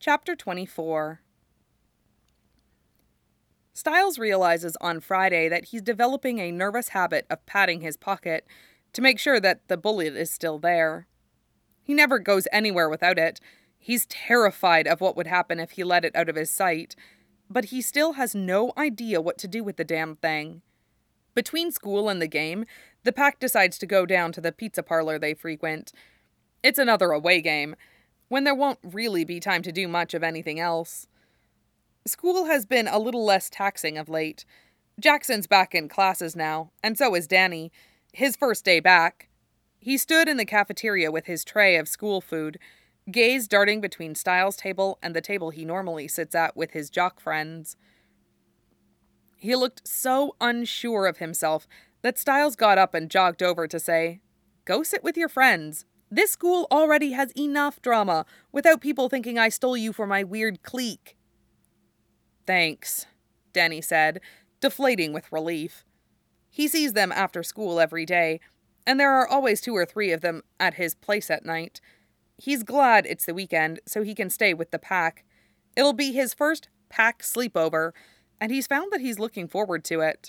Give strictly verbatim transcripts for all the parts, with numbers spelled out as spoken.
Chapter twenty-four. Styles realizes on Friday that he's developing a nervous habit of patting his pocket to make sure that the bullet is still there. He never goes anywhere without it. He's terrified of what would happen if he let it out of his sight, but he still has no idea what to do with the damn thing. Between school and the game, the pack decides to go down to the pizza parlor they frequent. It's another away game, when there won't really be time to do much of anything else. School has been a little less taxing of late. Jackson's back in classes now, and so is Danny, his first day back. He stood in the cafeteria with his tray of school food, gaze darting between Styles' table and the table he normally sits at with his jock friends. He looked so unsure of himself that Styles got up and jogged over to say, "Go sit with your friends. This school already has enough drama without people thinking I stole you for my weird clique." "Thanks," Danny said, deflating with relief. He sees them after school every day, and there are always two or three of them at his place at night. He's glad it's the weekend so he can stay with the pack. It'll be his first pack sleepover, and he's found that he's looking forward to it.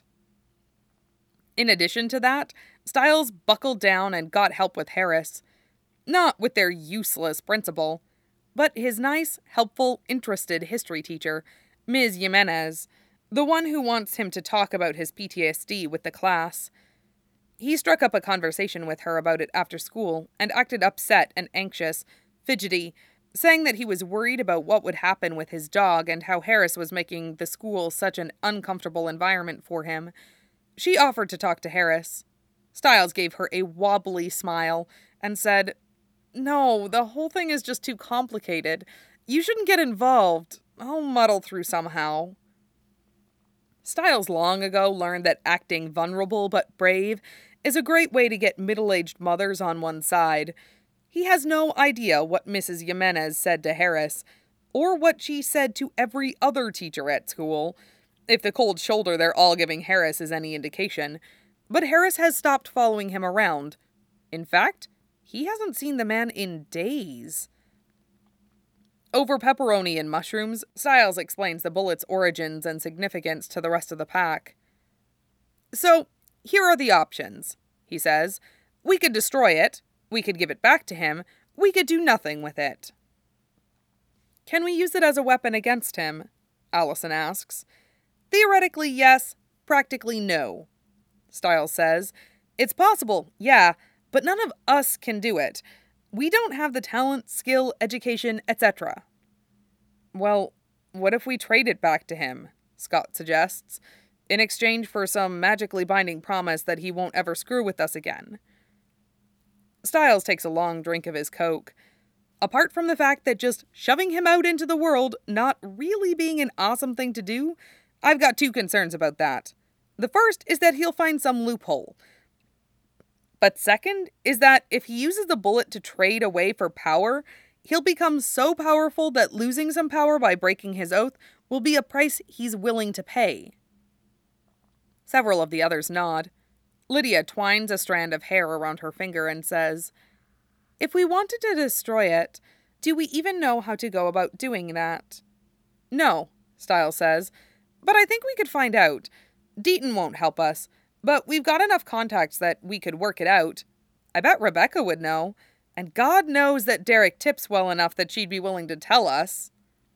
In addition to that, Styles buckled down and got help with Harris. Not with their useless principal, but his nice, helpful, interested history teacher, Miz Jimenez, the one who wants him to talk about his P T S D with the class. He struck up a conversation with her about it after school and acted upset and anxious, fidgety, saying that he was worried about what would happen with his dog and how Harris was making the school such an uncomfortable environment for him. She offered to talk to Harris. Styles gave her a wobbly smile and said, "No, the whole thing is just too complicated. You shouldn't get involved. I'll muddle through somehow." Styles long ago learned that acting vulnerable but brave is a great way to get middle-aged mothers on one side. He has no idea what Missus Jimenez said to Harris, or what she said to every other teacher at school, if the cold shoulder they're all giving Harris is any indication. But Harris has stopped following him around. In fact, he hasn't seen the man in days. Over pepperoni and mushrooms, Styles explains the bullet's origins and significance to the rest of the pack. "So, here are the options," he says. "We could destroy it, we could give it back to him, we could do nothing with it." "Can we use it as a weapon against him?" Allison asks. "Theoretically, yes. Practically, no," Styles says. "It's possible, yeah, but none of us can do it. We don't have the talent, skill, education, et cetera" "Well, what if we trade it back to him?" Scott suggests, "in exchange for some magically binding promise that he won't ever screw with us again?" Styles takes a long drink of his Coke. Apart from the fact that just shoving him out into the world not really being an awesome thing to do, I've got two concerns about that. The first is that he'll find some loophole. But second is that if he uses the bullet to trade away for power, he'll become so powerful that losing some power by breaking his oath will be a price he's willing to pay. Several of the others nod. Lydia twines a strand of hair around her finger and says, "If we wanted to destroy it, do we even know how to go about doing that?" "No," Styles says, "but I think we could find out. Deaton won't help us, but we've got enough contacts that we could work it out. I bet Rebecca would know, and God knows that Derek tips well enough that she'd be willing to tell us."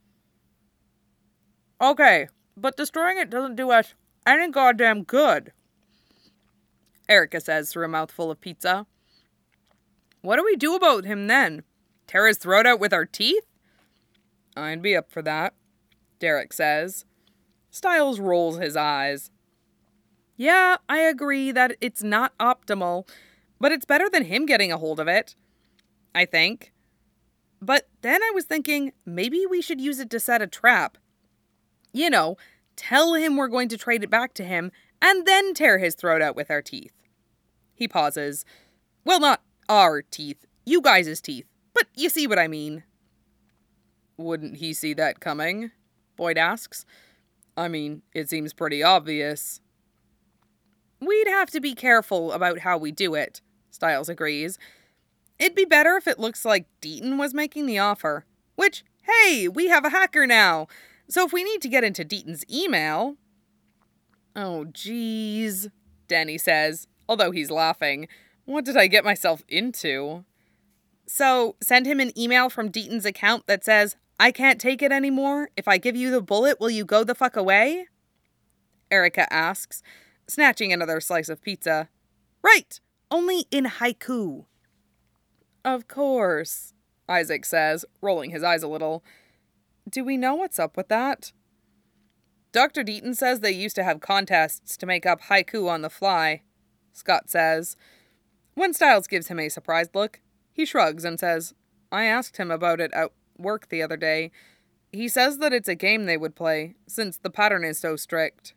"Okay, but destroying it doesn't do us any goddamn good," Erica says through a mouthful of pizza. "What do we do about him then? Tear his throat out with our teeth?" "I'd be up for that," Derek says. Styles rolls his eyes. "Yeah, I agree that it's not optimal, but it's better than him getting a hold of it, I think. But then I was thinking maybe we should use it to set a trap. You know, tell him we're going to trade it back to him, and then tear his throat out with our teeth." He pauses. "Well, not our teeth, you guys' teeth, but you see what I mean." "Wouldn't he see that coming?" Boyd asks. "I mean, it seems pretty obvious." "We'd have to be careful about how we do it," Styles agrees. "It'd be better if it looks like Deaton was making the offer, which, Hey, we have a hacker now. So if we need to get into Deaton's email... Oh, geez, Danny says, although he's laughing. What did I get myself into? So, send him an email from Deaton's account that says, I can't take it anymore. If I give you the bullet, will you go the fuck away? Erica asks, snatching another slice of pizza. Right, only in haiku. Of course, Isaac says, rolling his eyes a little. Do we know what's up with that? Doctor Deaton says they used to have contests to make up haiku on the fly, Scott says. When Stiles gives him a surprised look, he shrugs and says, I asked him about it at work the other day. He says that it's a game they would play, since the pattern is so strict.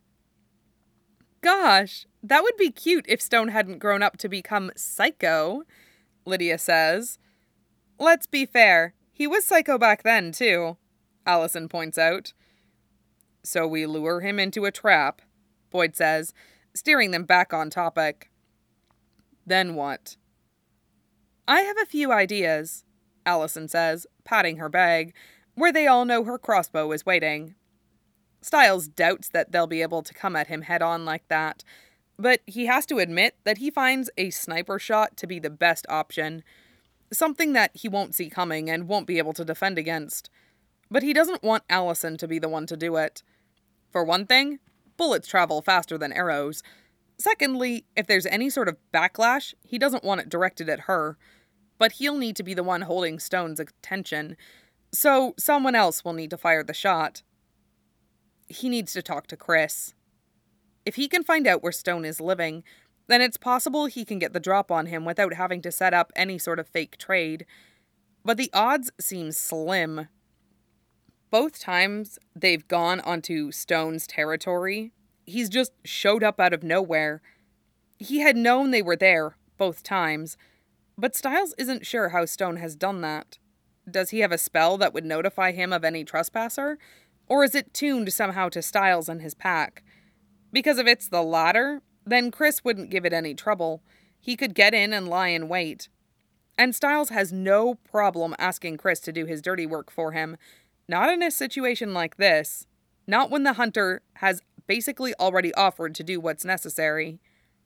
Gosh, that would be cute if Stone hadn't grown up to become psycho, Lydia says. Let's be fair, he was psycho back then, too, Allison points out. So we lure him into a trap, Boyd says, steering them back on topic. Then what? I have a few ideas, Allison says, patting her bag, where they all know her crossbow is waiting. Stiles doubts that they'll be able to come at him head-on like that, but he has to admit that he finds a sniper shot to be the best option, something that he won't see coming and won't be able to defend against. But he doesn't want Allison to be the one to do it. For one thing, bullets travel faster than arrows. Secondly, if there's any sort of backlash, he doesn't want it directed at her. But he'll need to be the one holding Stone's attention, so someone else will need to fire the shot. He needs to talk to Chris. If he can find out where Stone is living, then it's possible he can get the drop on him without having to set up any sort of fake trade. But the odds seem slim. Both times they've gone onto Stone's territory, he's just showed up out of nowhere. He had known they were there both times, but Stiles isn't sure how Stone has done that. Does he have a spell that would notify him of any trespasser? Or is it tuned somehow to Stiles and his pack? Because if it's the latter, then Chris wouldn't give it any trouble. He could get in and lie in wait. And Stiles has no problem asking Chris to do his dirty work for him. Not in a situation like this. Not when the hunter has basically already offered to do what's necessary.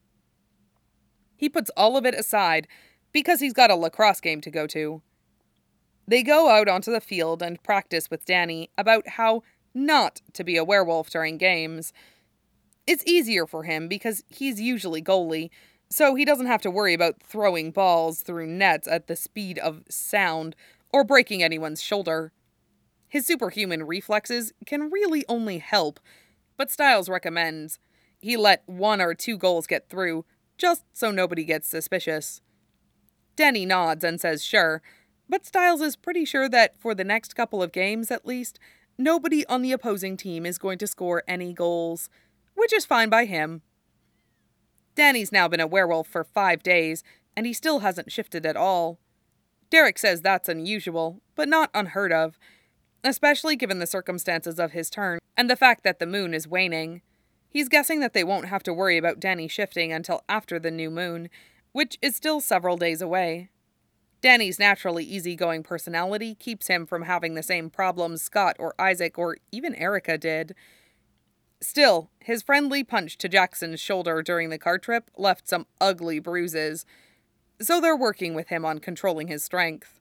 He puts all of it aside because he's got a lacrosse game to go to. They go out onto the field and practice with Danny about how not to be a werewolf during games. It's easier for him because he's usually goalie, so he doesn't have to worry about throwing balls through nets at the speed of sound or breaking anyone's shoulder. His superhuman reflexes can really only help, but Stiles recommends he let one or two goals get through, just so nobody gets suspicious. Danny nods and says sure, but Stiles is pretty sure that for the next couple of games at least, nobody on the opposing team is going to score any goals, which is fine by him. Danny's now been a werewolf for five days, and he still hasn't shifted at all. Derek says that's unusual, but not unheard of, especially given the circumstances of his turn and the fact that the moon is waning. He's guessing that they won't have to worry about Danny shifting until after the new moon, which is still several days away. Danny's naturally easygoing personality keeps him from having the same problems Scott or Isaac or even Erica did. Still, his friendly punch to Jackson's shoulder during the car trip left some ugly bruises, so they're working with him on controlling his strength.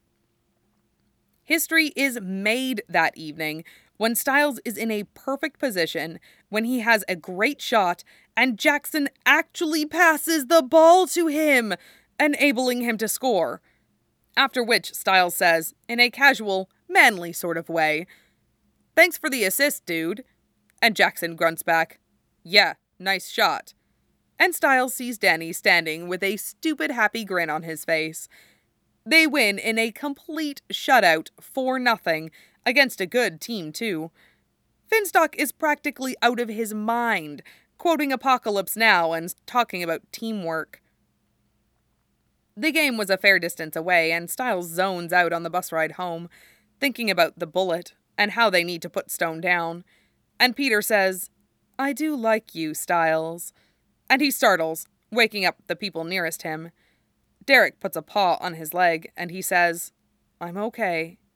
History is made that evening when Stiles is in a perfect position, when he has a great shot, and Jackson actually passes the ball to him, enabling him to score. After which Stiles says, in a casual, manly sort of way, "Thanks for the assist, dude." And Jackson grunts back, "Yeah, nice shot." And Stiles sees Danny standing with a stupid happy grin on his face. They win in a complete shutout, four nothing, against a good team too. Finstock is practically out of his mind, quoting Apocalypse Now and talking about teamwork. The game was a fair distance away, and Stiles zones out on the bus ride home, thinking about the bullet and how they need to put Stone down. And Peter says, "I do like you, Stiles." And he startles, waking up the people nearest him. Derek puts a paw on his leg, and he says, "I'm okay."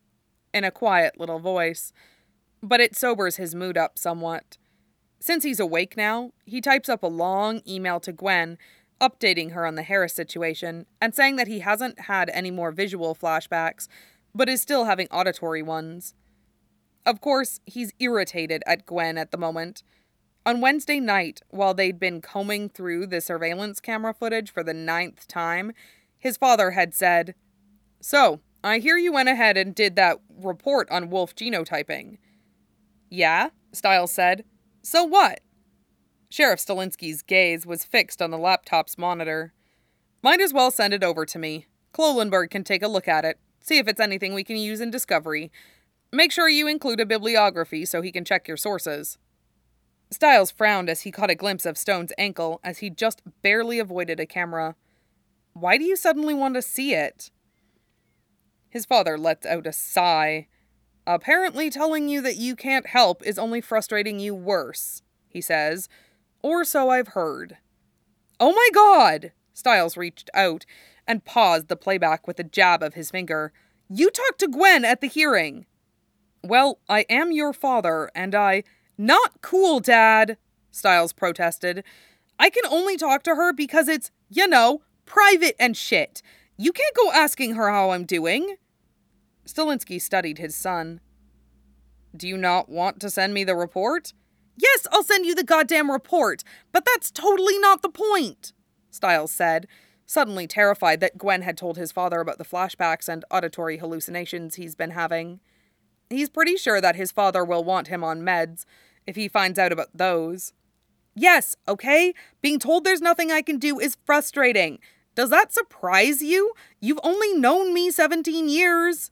in a quiet little voice. But it sobers his mood up somewhat. Since he's awake now, he types up a long email to Gwen, updating her on the Harris situation, and saying that he hasn't had any more visual flashbacks, but is still having auditory ones. Of course, he's irritated at Gwen at the moment. On Wednesday night, while they'd been combing through the surveillance camera footage for the ninth time, his father had said, "So, I hear you went ahead and did that report on wolf genotyping." "Yeah," Stiles said. "So what?" Sheriff Stilinski's gaze was fixed on the laptop's monitor. "Might as well send it over to me. Klolenberg can take a look at it, see if it's anything we can use in discovery. Make sure you include a bibliography so he can check your sources." Stiles frowned as he caught a glimpse of Stone's ankle as he just barely avoided a camera. "Why do you suddenly want to see it?" His father lets out a sigh. "Apparently telling you that you can't help is only frustrating you worse," he says. "Or so I've heard." "Oh my God!" Stiles reached out and paused the playback with a jab of his finger. "You talked to Gwen at the hearing." "Well, I am your father, and I..." "Not cool, Dad," Stiles protested. "I can only talk to her because it's, you know, private and shit. You can't go asking her how I'm doing." Stilinski studied his son. "Do you not want to send me the report?" "Yes, I'll send you the goddamn report, but that's totally not the point," Stiles said, suddenly terrified that Gwen had told his father about the flashbacks and auditory hallucinations he's been having. He's pretty sure that his father will want him on meds if he finds out about those. "Yes, okay? Being told there's nothing I can do is frustrating. Does that surprise you? You've only known me seventeen years.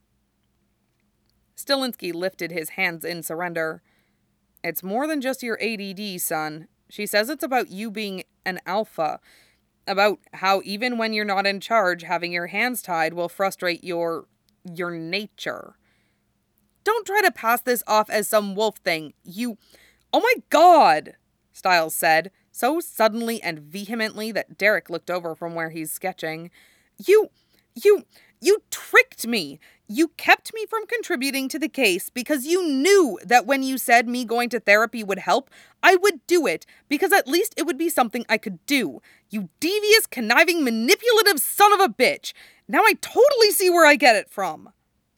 Stilinski lifted his hands in surrender. "It's more than just your A D D, son. She says it's about you being an alpha. About how even when you're not in charge, having your hands tied will frustrate your... your nature. Don't try to pass this off as some wolf thing. You... Oh my God!" Stiles said, so suddenly and vehemently that Derek looked over from where he's sketching. You... you... you tricked me! You kept me from contributing to the case because you knew that when you said me going to therapy would help, I would do it, because at least it would be something I could do. You devious, conniving, manipulative son of a bitch! Now I totally see where I get it from!"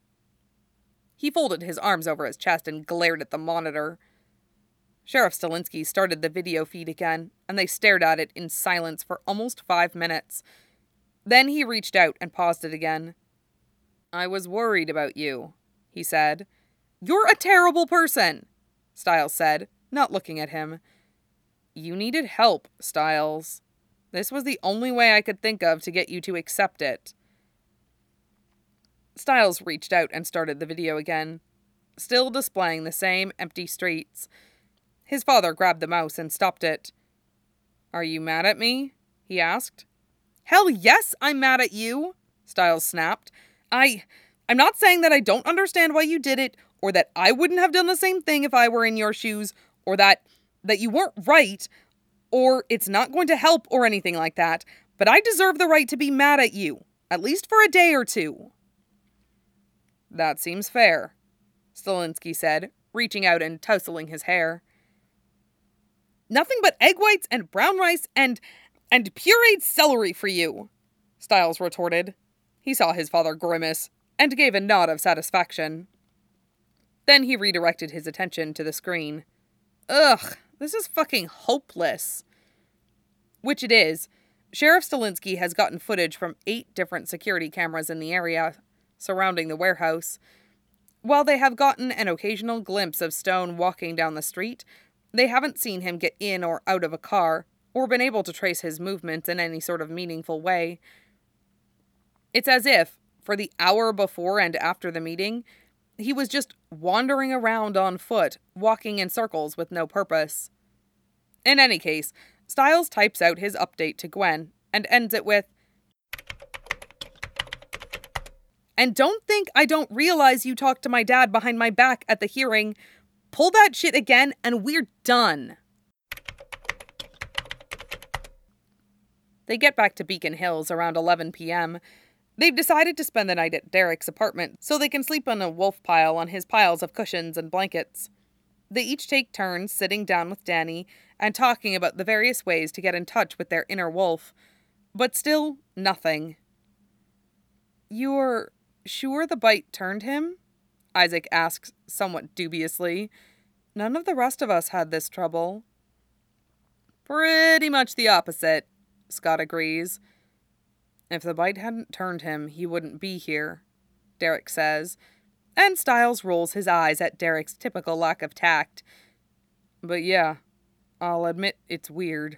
He folded his arms over his chest and glared at the monitor. Sheriff Stilinski started the video feed again, and they stared at it in silence for almost five minutes. Then he reached out and paused it again. "I was worried about you," he said. "You're a terrible person," Stiles said, not looking at him. "You needed help, Stiles. This was the only way I could think of to get you to accept it." Stiles reached out and started the video again, still displaying the same empty streets. His father grabbed the mouse and stopped it. "Are you mad at me?" he asked. "Hell yes, I'm mad at you," Stiles snapped. I... I'm not saying that I don't understand why you did it, or that I wouldn't have done the same thing if I were in your shoes, or that... that you weren't right, or it's not going to help or anything like that, but I deserve the right to be mad at you, at least for a day or two. "That seems fair," Stilinski said, reaching out and tousling his hair. "Nothing but egg whites and brown rice and... and pureed celery for you," Stiles retorted. He saw his father grimace, and gave a nod of satisfaction. Then he redirected his attention to the screen. Ugh, this is fucking hopeless. Which it is. Sheriff Stilinski has gotten footage from eight different security cameras in the area surrounding the warehouse. While they have gotten an occasional glimpse of Stone walking down the street, they haven't seen him get in or out of a car, or been able to trace his movements in any sort of meaningful way. It's as if, for the hour before and after the meeting, he was just wandering around on foot, walking in circles with no purpose. In any case, Stiles types out his update to Gwen, and ends it with, "And don't think I don't realize you talked to my dad behind my back at the hearing. Pull that shit again, and we're done." They get back to Beacon Hills around eleven p.m. They've decided to spend the night at Derek's apartment so they can sleep on a wolf pile on his piles of cushions and blankets. They each take turns sitting down with Danny and talking about the various ways to get in touch with their inner wolf, but still nothing. "You're sure the bite turned him?" Isaac asks somewhat dubiously. "None of the rest of us had this trouble." "Pretty much the opposite," Scott agrees. "If the bite hadn't turned him, he wouldn't be here," Derek says, and Stiles rolls his eyes at Derek's typical lack of tact. "But yeah, I'll admit it's weird.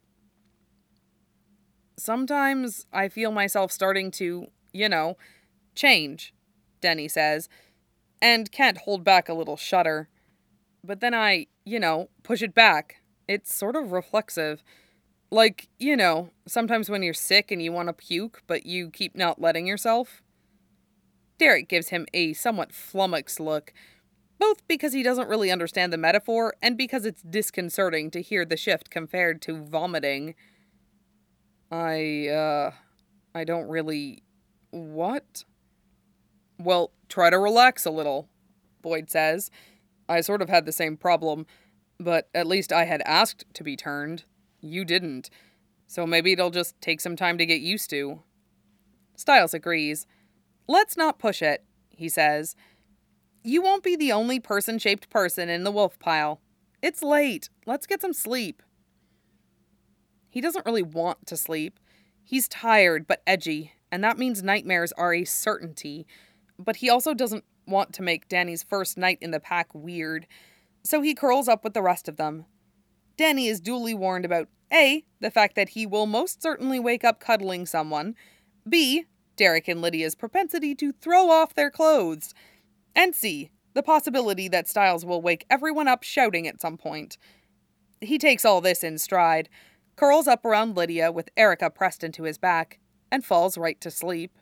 Sometimes I feel myself starting to, you know, change," Denny says, and can't hold back a little shudder. "But then I, you know, push it back. It's sort of reflexive. Like, you know, sometimes when you're sick and you want to puke, but you keep not letting yourself." Derek gives him a somewhat flummoxed look, both because he doesn't really understand the metaphor and because it's disconcerting to hear the shift compared to vomiting. I, uh, I don't really... What? "Well, try to relax a little," Boyd says. "I sort of had the same problem, but at least I had asked to be turned. You didn't, so maybe it'll just take some time to get used to." Stiles agrees. "Let's not push it," he says. "You won't be the only person-shaped person in the wolf pile. It's late. Let's get some sleep." He doesn't really want to sleep. He's tired but edgy, and that means nightmares are a certainty. But he also doesn't want to make Danny's first night in the pack weird, so he curls up with the rest of them. Danny is duly warned about A, the fact that he will most certainly wake up cuddling someone, B, Derek and Lydia's propensity to throw off their clothes, and C, the possibility that Stiles will wake everyone up shouting at some point. He takes all this in stride, curls up around Lydia with Erica pressed into his back, and falls right to sleep.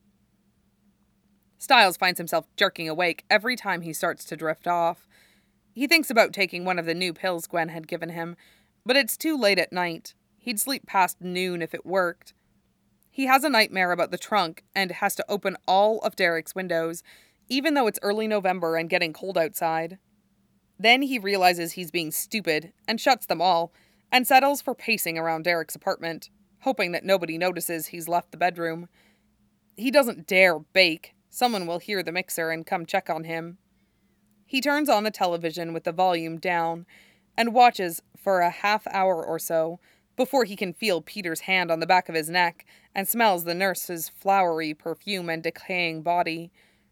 Stiles finds himself jerking awake every time he starts to drift off. He thinks about taking one of the new pills Gwen had given him, but it's too late at night. He'd sleep past noon if it worked. He has a nightmare about the trunk and has to open all of Derek's windows, even though it's early November and getting cold outside. Then he realizes he's being stupid and shuts them all, and settles for pacing around Derek's apartment, hoping that nobody notices he's left the bedroom. He doesn't dare bake. Someone will hear the mixer and come check on him. He turns on the television with the volume down and watches for a half hour or so before he can feel Peter's hand on the back of his neck and smells the nurse's flowery perfume and decaying body.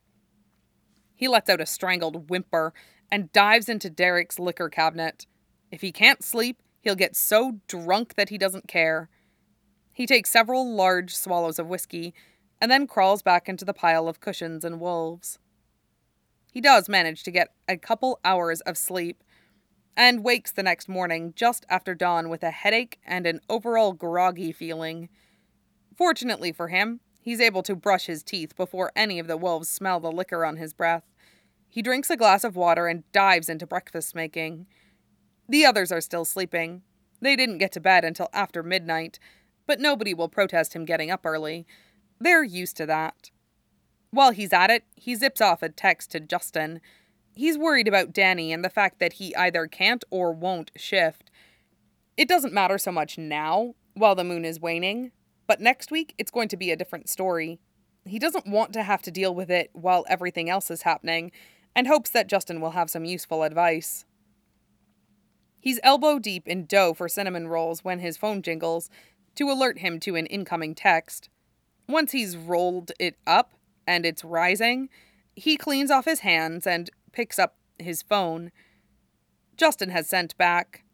He lets out a strangled whimper and dives into Derek's liquor cabinet. If he can't sleep, he'll get so drunk that he doesn't care. He takes several large swallows of whiskey and then crawls back into the pile of cushions and wolves. He does manage to get a couple hours of sleep, and wakes the next morning just after dawn with a headache and an overall groggy feeling. Fortunately for him, he's able to brush his teeth before any of the wolves smell the liquor on his breath. He drinks a glass of water and dives into breakfast making. The others are still sleeping. They didn't get to bed until after midnight, but nobody will protest him getting up early. They're used to that. While he's at it, he zips off a text to Justin. He's worried about Danny and the fact that he either can't or won't shift. It doesn't matter so much now, while the moon is waning, but next week it's going to be a different story. He doesn't want to have to deal with it while everything else is happening, and hopes that Justin will have some useful advice. He's elbow deep in dough for cinnamon rolls when his phone jingles to alert him to an incoming text. Once he's rolled it up and it's rising, he cleans off his hands and picks up his phone. Justin has sent back,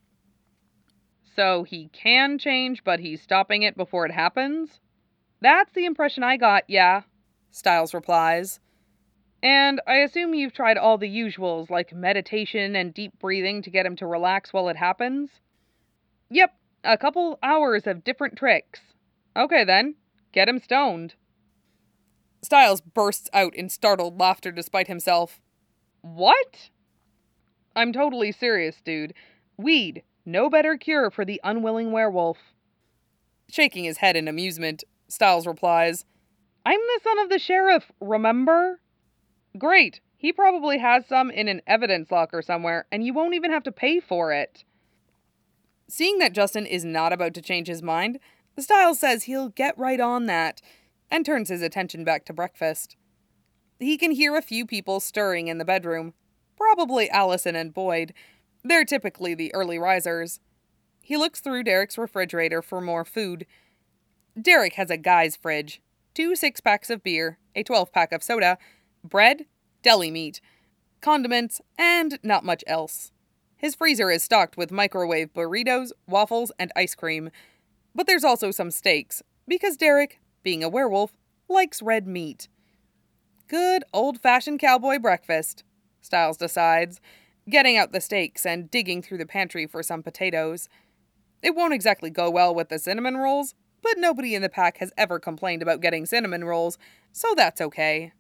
"So he can change, but he's stopping it before it happens?" "That's the impression I got, yeah," Stiles replies. "And I assume you've tried all the usuals, like meditation and deep breathing to get him to relax while it happens?" "Yep, a couple hours of different tricks." "Okay then, get him stoned." Stiles bursts out in startled laughter despite himself. "What?" "I'm totally serious, dude. Weed, no better cure for the unwilling werewolf." Shaking his head in amusement, Stiles replies, I'm the son of the sheriff, remember? Great. He probably has some in an evidence locker somewhere, and you won't even have to pay for it. Seeing that Justin is not about to change his mind, Stiles says he'll get right on that, and turns his attention back to breakfast. He can hear a few people stirring in the bedroom. Probably Allison and Boyd. They're typically the early risers. He looks through Derek's refrigerator for more food. Derek has a guy's fridge. Two six-packs of beer, a twelve-pack of soda, bread, deli meat, condiments, and not much else. His freezer is stocked with microwave burritos, waffles, and ice cream. But there's also some steaks, because Derek, being a werewolf, likes red meat. Good old-fashioned cowboy breakfast, Stiles decides, getting out the steaks and digging through the pantry for some potatoes. It won't exactly go well with the cinnamon rolls, but nobody in the pack has ever complained about getting cinnamon rolls, so that's okay.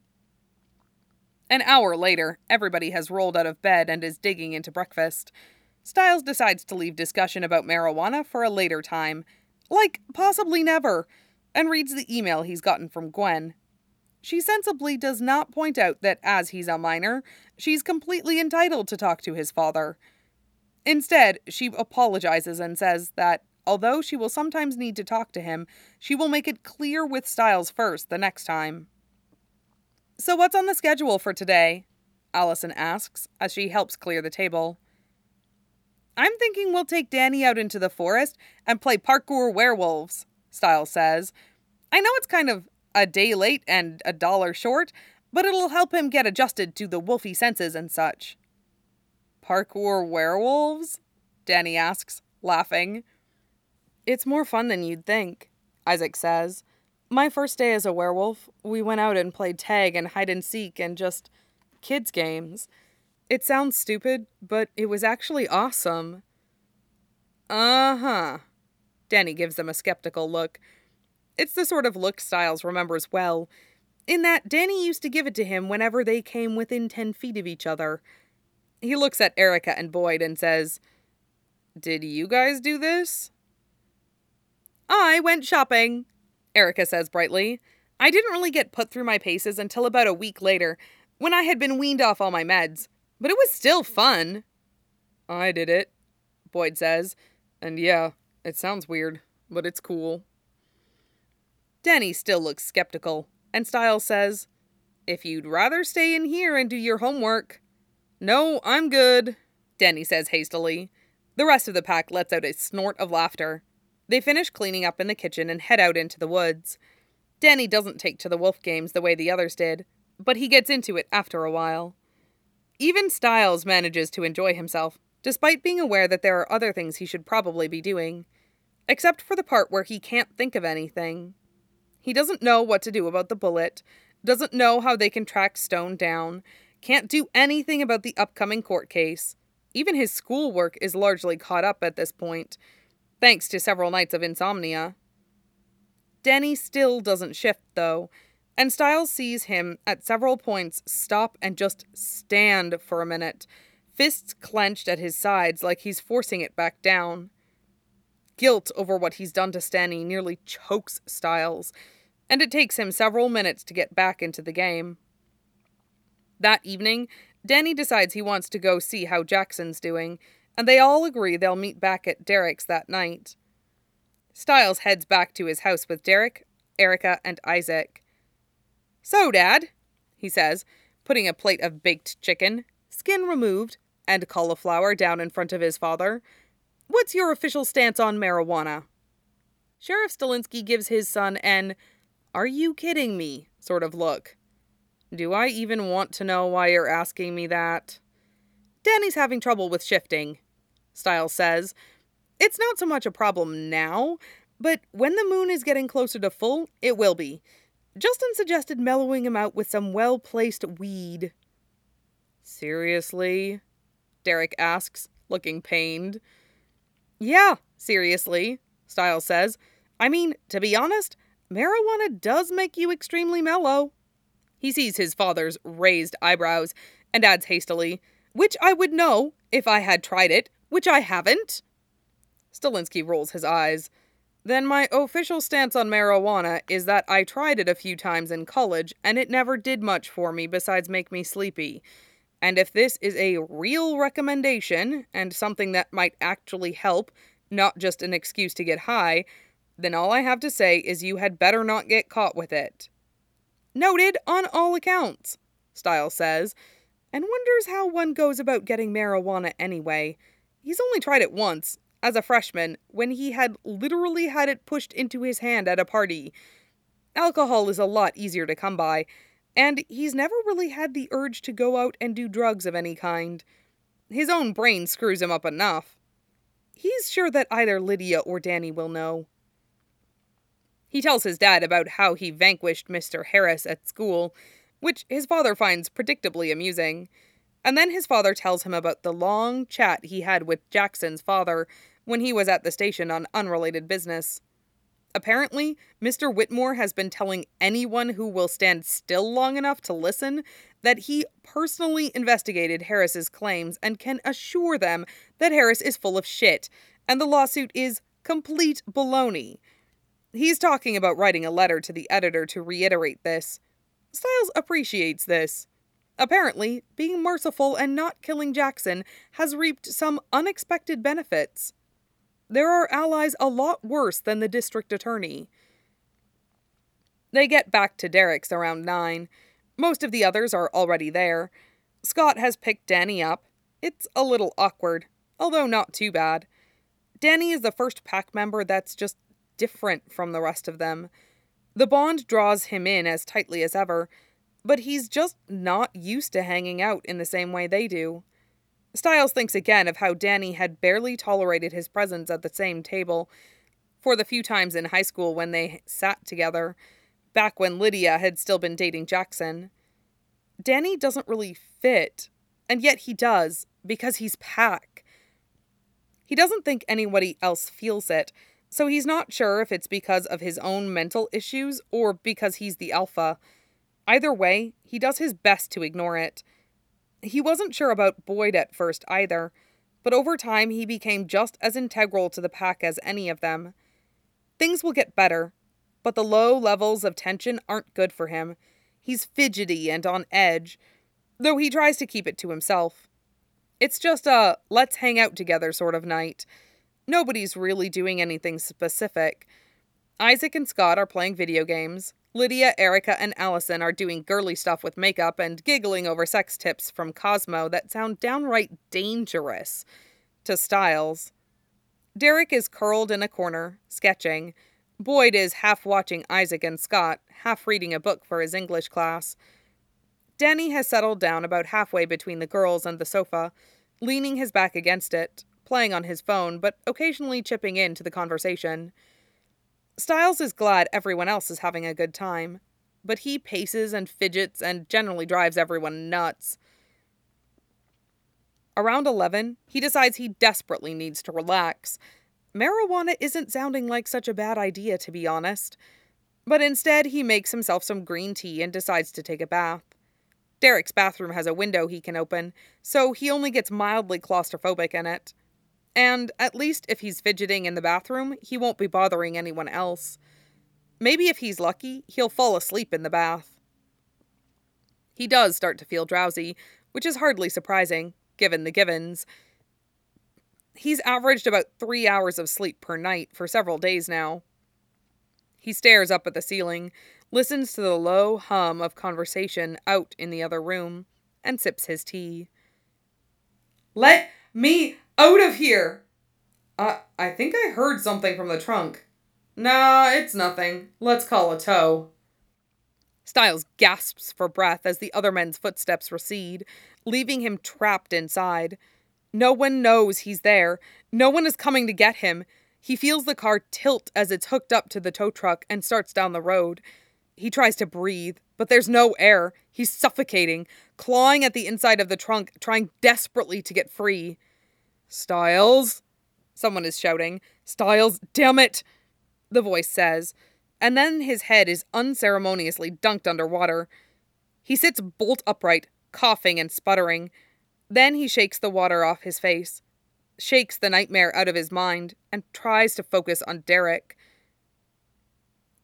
An hour later, everybody has rolled out of bed and is digging into breakfast. Stiles decides to leave discussion about marijuana for a later time, like possibly never, and reads the email he's gotten from Gwen. She sensibly does not point out that as he's a minor, she's completely entitled to talk to his father. Instead, she apologizes and says that, although she will sometimes need to talk to him, she will make it clear with Stiles first the next time. "So what's on the schedule for today?" Allison asks, as she helps clear the table. "I'm thinking we'll take Danny out into the forest and play parkour werewolves," Stiles says. "I know it's kind of a day late and a dollar short, but it'll help him get adjusted to the wolfy senses and such." "Parkour werewolves?" Danny asks, laughing. "It's more fun than you'd think," Isaac says. "My first day as a werewolf, we went out and played tag and hide and seek and just kids' games. It sounds stupid, but it was actually awesome." "Uh-huh." Danny gives them a skeptical look. It's the sort of look Stiles remembers well, in that Danny used to give it to him whenever they came within ten feet of each other. He looks at Erica and Boyd and says, "Did you guys do this?" "I went shopping," Erica says brightly. "I didn't really get put through my paces until about a week later, when I had been weaned off all my meds. But it was still fun." "I did it," Boyd says. "And yeah, it sounds weird, but it's cool." Danny still looks skeptical, and Stiles says, "If you'd rather stay in here and do your homework." "No, I'm good," Danny says hastily. The rest of the pack lets out a snort of laughter. They finish cleaning up in the kitchen and head out into the woods. Danny doesn't take to the wolf games the way the others did, but he gets into it after a while. Even Stiles manages to enjoy himself, despite being aware that there are other things he should probably be doing. Except for the part where he can't think of anything. He doesn't know what to do about the bullet, doesn't know how they can track Stone down, can't do anything about the upcoming court case. Even his schoolwork is largely caught up at this point, thanks to several nights of insomnia. Danny still doesn't shift, though, and Stiles sees him at several points stop and just stand for a minute, fists clenched at his sides like he's forcing it back down. Guilt over what he's done to Stanny nearly chokes Stiles, and it takes him several minutes to get back into the game. That evening, Danny decides he wants to go see how Jackson's doing, and they all agree they'll meet back at Derek's that night. Stiles heads back to his house with Derek, Erica, and Isaac. "So, Dad," he says, putting a plate of baked chicken, skin removed, and cauliflower down in front of his father, "what's your official stance on marijuana?" Sheriff Stilinski gives his son an "are you kidding me" sort of look. "Do I even want to know why you're asking me that?" "Danny's having trouble with shifting," Stiles says. "It's not so much a problem now, but when the moon is getting closer to full, it will be. Justin suggested mellowing him out with some well-placed weed." "Seriously?" Derek asks, looking pained. "Yeah, seriously," Stiles says. "I mean, to be honest, marijuana does make you extremely mellow." He sees his father's raised eyebrows and adds hastily, "which I would know if I had tried it, which I haven't." Stilinski rolls his eyes. Then my official stance on marijuana is that I tried it a few times in college and it never did much for me besides make me sleepy. And if this is a real recommendation and something that might actually help, not just an excuse to get high, then all I have to say is you had better not get caught with it. Noted on all accounts, Stiles says, and wonders how one goes about getting marijuana anyway. He's only tried it once, as a freshman, when he had literally had it pushed into his hand at a party. Alcohol is a lot easier to come by, and he's never really had the urge to go out and do drugs of any kind. His own brain screws him up enough. He's sure that either Lydia or Danny will know. He tells his dad about how he vanquished Mister Harris at school, which his father finds predictably amusing. And then his father tells him about the long chat he had with Jackson's father when he was at the station on unrelated business. Apparently, Mister Whitmore has been telling anyone who will stand still long enough to listen that he personally investigated Harris's claims and can assure them that Harris is full of shit, and the lawsuit is complete baloney. He's talking about writing a letter to the editor to reiterate this. Stiles appreciates this. Apparently, being merciful and not killing Jackson has reaped some unexpected benefits. There are allies a lot worse than the district attorney. They get back to Derek's around nine. Most of the others are already there. Scott has picked Danny up. It's a little awkward, although not too bad. Danny is the first pack member that's just different from the rest of them. The bond draws him in as tightly as ever, but he's just not used to hanging out in the same way they do. Stiles thinks again of how Danny had barely tolerated his presence at the same table for the few times in high school when they sat together, back when Lydia had still been dating Jackson. Danny doesn't really fit, and yet he does, because he's pack. He doesn't think anybody else feels it, so he's not sure if it's because of his own mental issues or because he's the alpha. Either way, he does his best to ignore it. He wasn't sure about Boyd at first either, but over time he became just as integral to the pack as any of them. Things will get better, but the low levels of tension aren't good for him. He's fidgety and on edge, though he tries to keep it to himself. It's just a let's hang out together sort of night. Nobody's really doing anything specific. Isaac and Scott are playing video games. Lydia, Erica, and Allison are doing girly stuff with makeup and giggling over sex tips from Cosmo that sound downright dangerous to Stiles. Derek is curled in a corner, sketching. Boyd is half watching Isaac and Scott, half reading a book for his English class. Danny has settled down about halfway between the girls and the sofa, leaning his back against it, playing on his phone, but occasionally chipping in to the conversation. Stiles is glad everyone else is having a good time, but he paces and fidgets and generally drives everyone nuts. Around eleven, he decides he desperately needs to relax. Marijuana isn't sounding like such a bad idea, to be honest, but instead he makes himself some green tea and decides to take a bath. Derek's bathroom has a window he can open, so he only gets mildly claustrophobic in it. And, at least if he's fidgeting in the bathroom, he won't be bothering anyone else. Maybe if he's lucky, he'll fall asleep in the bath. He does start to feel drowsy, which is hardly surprising, given the givens. He's averaged about three hours of sleep per night for several days now. He stares up at the ceiling, listens to the low hum of conversation out in the other room, and sips his tea. Let me out of here! Uh, I think I heard something from the trunk. Nah, it's nothing. Let's call a tow. Stiles gasps for breath as the other men's footsteps recede, leaving him trapped inside. No one knows he's there. No one is coming to get him. He feels the car tilt as it's hooked up to the tow truck and starts down the road. He tries to breathe, but there's no air. He's suffocating, clawing at the inside of the trunk, trying desperately to get free. Stiles? Someone is shouting. Stiles, damn it! The voice says, and then his head is unceremoniously dunked underwater. He sits bolt upright, coughing and sputtering. Then he shakes the water off his face, shakes the nightmare out of his mind, and tries to focus on Derek.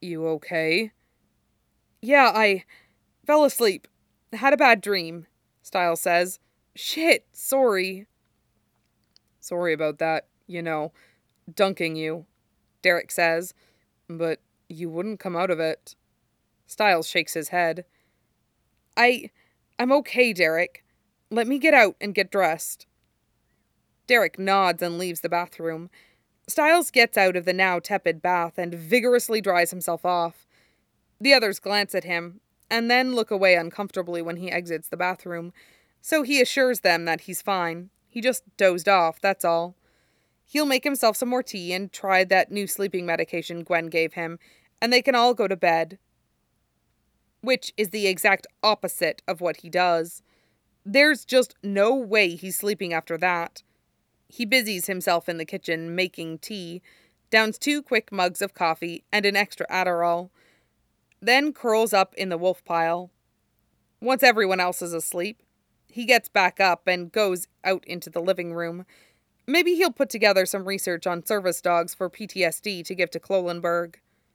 You okay? Yeah, I fell asleep. Had a bad dream, Stiles says. Shit, sorry. Sorry about that, you know, dunking you, Derek says. But you wouldn't come out of it. Stiles shakes his head. I... I'm okay, Derek. Let me get out and get dressed. Derek nods and leaves the bathroom. Stiles gets out of the now tepid bath and vigorously dries himself off. The others glance at him, and then look away uncomfortably when he exits the bathroom, so he assures them that he's fine. He just dozed off, that's all. He'll make himself some more tea and try that new sleeping medication Gwen gave him, and they can all go to bed. Which is the exact opposite of what he does. There's just no way he's sleeping after that. He busies himself in the kitchen making tea, downs two quick mugs of coffee and an extra Adderall, then curls up in the wolf pile. Once everyone else is asleep, he gets back up and goes out into the living room. Maybe he'll put together some research on service dogs for P T S D to give to Klolenberg.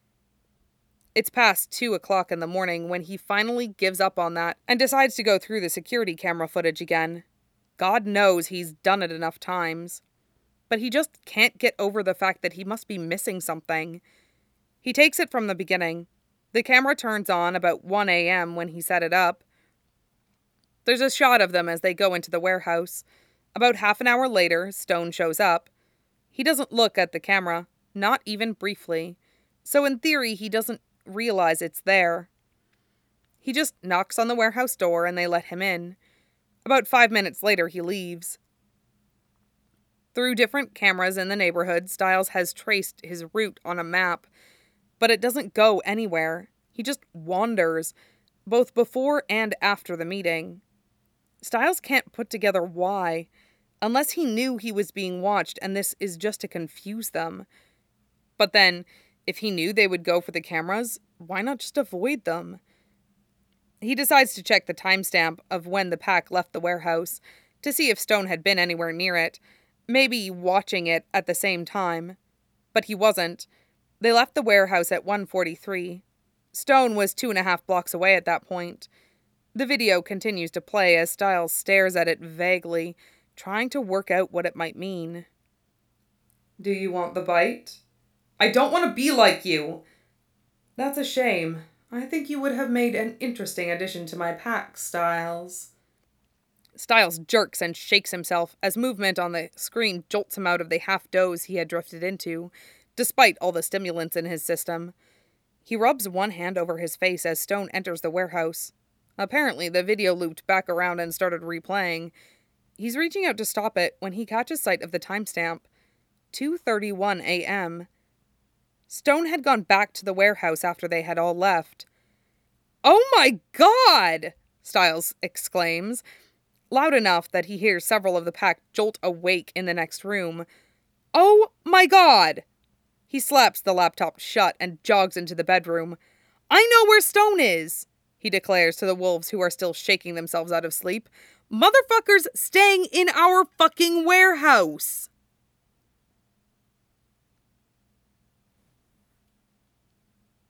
It's past two o'clock in the morning when he finally gives up on that and decides to go through the security camera footage again. God knows he's done it enough times. But he just can't get over the fact that he must be missing something. He takes it from the beginning. The camera turns on about one a.m. when he set it up. There's a shot of them as they go into the warehouse. About half an hour later, Stone shows up. He doesn't look at the camera, not even briefly. So in theory, he doesn't realize it's there. He just knocks on the warehouse door and they let him in. About five minutes later, he leaves. Through different cameras in the neighborhood, Stiles has traced his route on a map, but it doesn't go anywhere. He just wanders, both before and after the meeting. Stiles can't put together why, unless he knew he was being watched and this is just to confuse them. But then, if he knew they would go for the cameras, why not just avoid them? He decides to check the timestamp of when the pack left the warehouse to see if Stone had been anywhere near it, maybe watching it at the same time. But he wasn't. They left the warehouse at one forty-three. Stone was two and a half blocks away at that point. The video continues to play as Stiles stares at it vaguely, trying to work out what it might mean. Do you want the bite? I don't want to be like you! That's a shame. I think you would have made an interesting addition to my pack, Stiles. Stiles jerks and shakes himself as movement on the screen jolts him out of the half-doze he had drifted into, despite all the stimulants in his system. He rubs one hand over his face as Stone enters the warehouse. Apparently, the video looped back around and started replaying. He's reaching out to stop it when he catches sight of the timestamp. two thirty-one a.m. Stone had gone back to the warehouse after they had all left. "Oh my God!" Stiles exclaims, loud enough that he hears several of the pack jolt awake in the next room. "Oh my God!" He slaps the laptop shut and jogs into the bedroom. "I know where Stone is!" he declares to the wolves who are still shaking themselves out of sleep. "Motherfucker's staying in our fucking warehouse!"